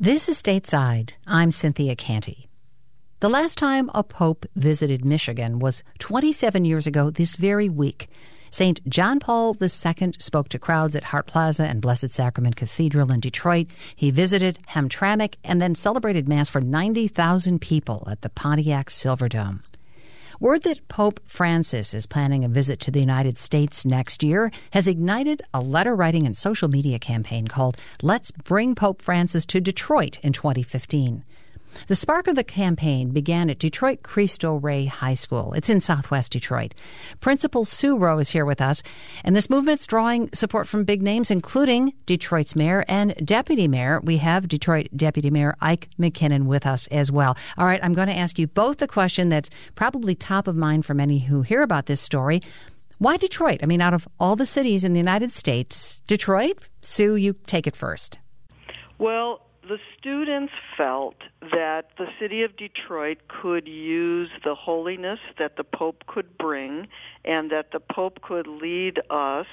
This is Stateside. I'm Cynthia Canty. The last time a pope visited Michigan was 27 years ago this very week. St. John Paul II spoke to crowds at Hart Plaza and Blessed Sacrament Cathedral in Detroit. He visited Hamtramck and then celebrated Mass for 90,000 people at the Pontiac Silverdome. Word that Pope Francis is planning a visit to the United States next year has ignited a letter-writing and social media campaign called Let's Bring Pope Francis to Detroit in 2015. The spark of the campaign began at Detroit Cristo Rey High School. It's in southwest Detroit. Principal Sue Rowe is here with us, and this movement's drawing support from big names, including Detroit's mayor and deputy mayor. We have Detroit Deputy Mayor Ike McKinnon with us as well. All right, I'm going to ask you both the question that's probably top of mind for many who hear about this story. Why Detroit? I mean, out of all the cities in the United States, Detroit? Sue, you take it first. Well, the students felt that the city of Detroit could use the holiness that the Pope could bring and that the Pope could lead us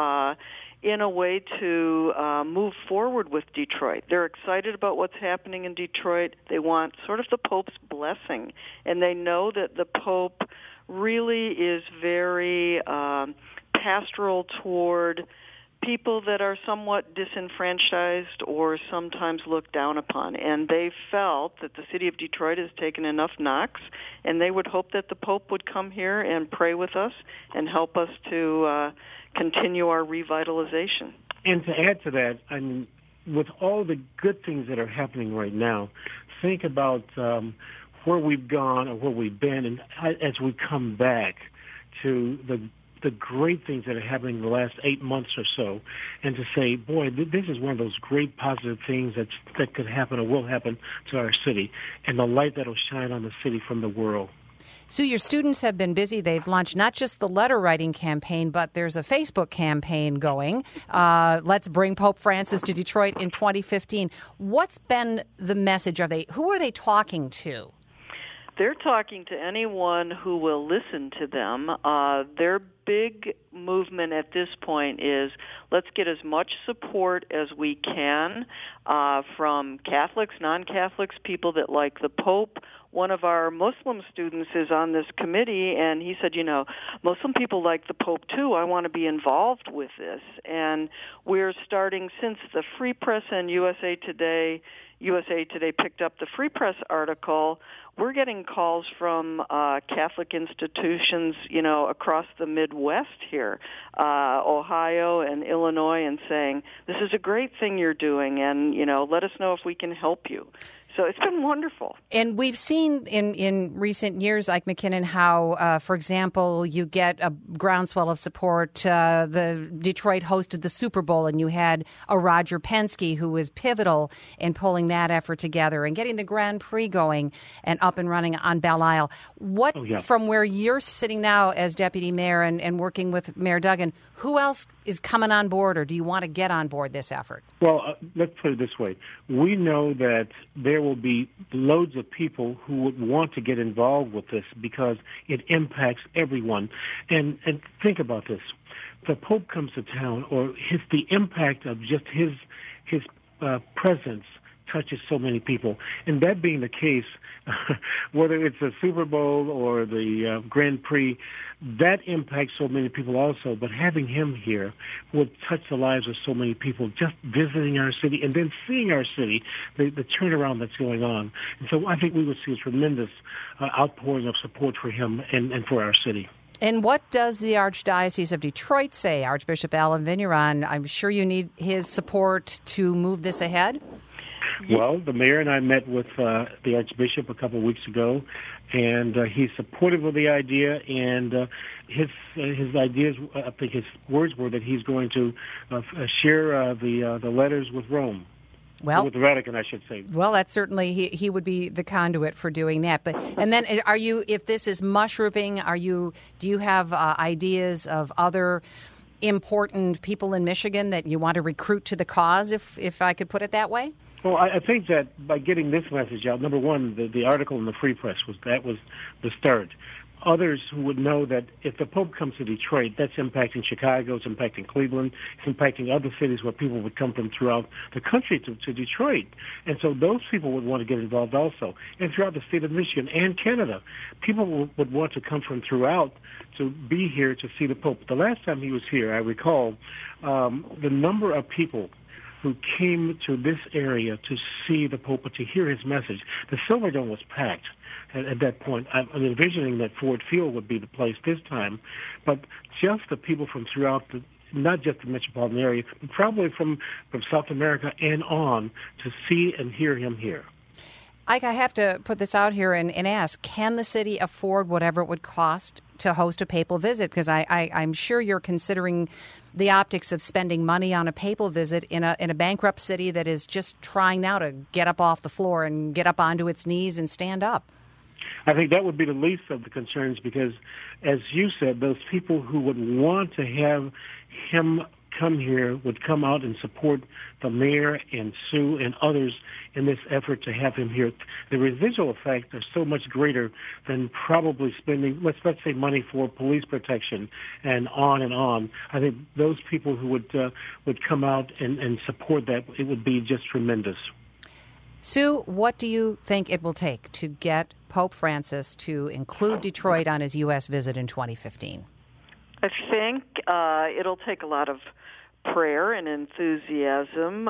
in a way to move forward with Detroit. They're excited about what's happening in Detroit. They want sort of the Pope's blessing, and they know that the Pope really is very pastoral toward people that are somewhat disenfranchised or sometimes looked down upon. And they felt that the city of Detroit has taken enough knocks, and they would hope that the Pope would come here and pray with us and help us to continue our revitalization. And to add to that, I mean, with all the good things that are happening right now, think about where we've gone or where we've been, and as we come back to the great things that are happening in the last 8 months or so, and to say, boy, this is one of those great positive things that could happen or will happen to our city, and the light that will shine on the city from the world. Sue, your students have been busy. They've launched not just the letter-writing campaign, but there's a Facebook campaign going. Let's Bring Pope Francis to Detroit in 2015. What's been the message? Who are they talking to? They're talking to anyone who will listen to them. Their big movement at this point is let's get as much support as we can from Catholics, non-Catholics, people that like the Pope. One of our Muslim students is on this committee, and he said, Muslim people like the Pope too. I want to be involved with this. And we're starting, since the Free Press and USA Today picked up the Free Press article, we're getting calls from Catholic institutions, across the Midwest here, Ohio and Illinois, and saying, this is a great thing you're doing, and, let us know if we can help you. So it's been wonderful. And we've seen in recent years, Ike McKinnon, how, for example, you get a groundswell of support. The Detroit hosted the Super Bowl, and you had a Roger Penske who was pivotal in pulling that effort together and getting the Grand Prix going and up and running on Belle Isle. From where you're sitting now as deputy mayor and working with Mayor Duggan, who else is coming on board, or do you want to get on board this effort? Well, let's put it this way. We know that there will be loads of people who would want to get involved with this because it impacts everyone. And think about this. The Pope comes to town, or the impact of just his presence touches so many people. And that being the case, whether it's the Super Bowl or the Grand Prix, that impacts so many people also. But having him here would touch the lives of so many people just visiting our city and then seeing our city, the turnaround that's going on. And so I think we would see a tremendous outpouring of support for him and for our city. And what does the Archdiocese of Detroit say? Archbishop Allen Vigneron, I'm sure you need his support to move this ahead? Well, the mayor and I met with the Archbishop a couple of weeks ago, and he's supportive of the idea, and his ideas, I think his words were that he's going to share the letters with Rome. Well, with the Vatican, I should say. Well, that's certainly he would be the conduit for doing that. And then, are you? If this is mushrooming, do you have ideas of other important people in Michigan that you want to recruit to the cause? If I could put it that way. Well, I think that by getting this message out, number one, the article in the Free Press was the start. others who would know that if the Pope comes to Detroit, that's impacting Chicago, it's impacting Cleveland, it's impacting other cities where people would come from throughout the country to Detroit. And so those people would want to get involved also. And throughout the state of Michigan and Canada, people would want to come from throughout to be here to see the Pope. The last time he was here, I recall the number of people who came to this area to see the Pope, to hear his message. The Silverdome was packed at that point. I'm envisioning that Ford Field would be the place this time, but just the people from throughout not just the metropolitan area, but probably from South America and on to see and hear him here. Ike, I have to put this out here and ask, can the city afford whatever it would cost to host a papal visit? Because I'm sure you're considering the optics of spending money on a papal visit in a bankrupt city that is just trying now to get up off the floor and get up onto its knees and stand up. I think that would be the least of the concerns because, as you said, those people who would want to have him come here would come out and support the mayor and Sue and others in this effort to have him here. The residual effects are so much greater than probably spending, let's say, money for police protection and on and on. I think those people who would come out and support that, it would be just tremendous. Sue, what do you think it will take to get Pope Francis to include Detroit on his U.S. visit in 2015? I think it'll take a lot of prayer and enthusiasm.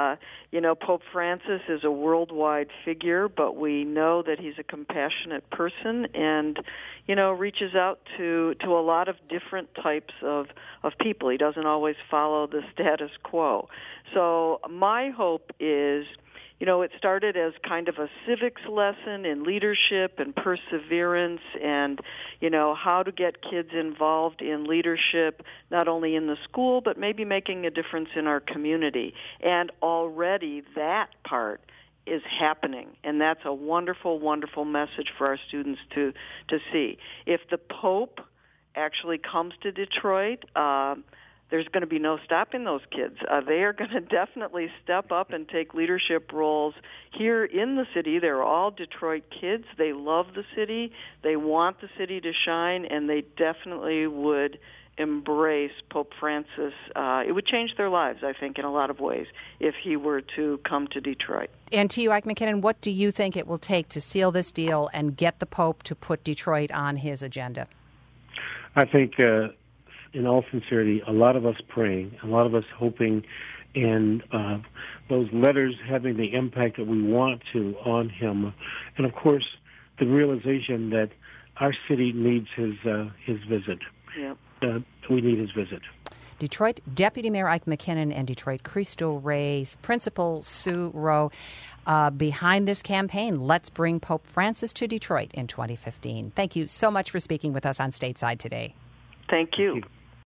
Pope Francis is a worldwide figure, but we know that he's a compassionate person and, reaches out to a lot of different types of people. He doesn't always follow the status quo. So my hope is, it started as kind of a civics lesson in leadership and perseverance and, how to get kids involved in leadership, not only in the school, but maybe making a difference in our community. And already that part is happening, and that's a wonderful, wonderful message for our students to see. If the Pope actually comes to Detroit, there's going to be no stopping those kids. They are going to definitely step up and take leadership roles here in the city. They're all Detroit kids. They love the city. They want the city to shine, and they definitely would embrace Pope Francis. It would change their lives, I think, in a lot of ways if he were to come to Detroit. And to you, Ike McKinnon, what do you think it will take to seal this deal and get the Pope to put Detroit on his agenda? I think in all sincerity, a lot of us praying, a lot of us hoping, and those letters having the impact that we want to on him, and of course the realization that our city needs his visit. Yeah. We need his visit. Detroit Deputy Mayor Ike McKinnon and Detroit Cristo Rey's Principal Sue Rowe behind this campaign. Let's bring Pope Francis to Detroit in 2015. Thank you so much for speaking with us on Stateside today. Thank you.